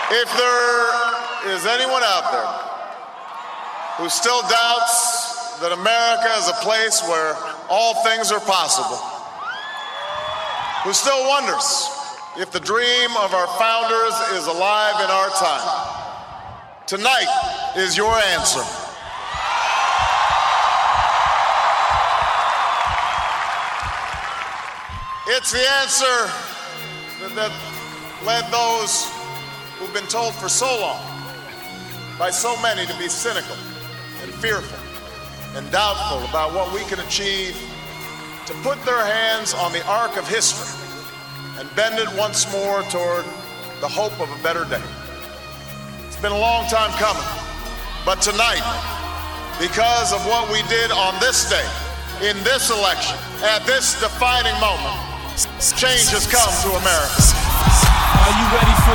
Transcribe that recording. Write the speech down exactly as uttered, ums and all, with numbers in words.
If there is anyone out there who still doubts that America is a place where all things are possible, who still wonders if the dream of our founders is alive in our time, tonight is your answer. It's the answer that, that led those who've been told for so long by so many to be cynical and fearful and doubtful about what we can achieve, to put their hands on the arc of history and bend it once more toward the hope of a better day. It's been a long time coming, but tonight, because of what we did on this day, in this election, at this defining moment, change has come to America. Are you ready for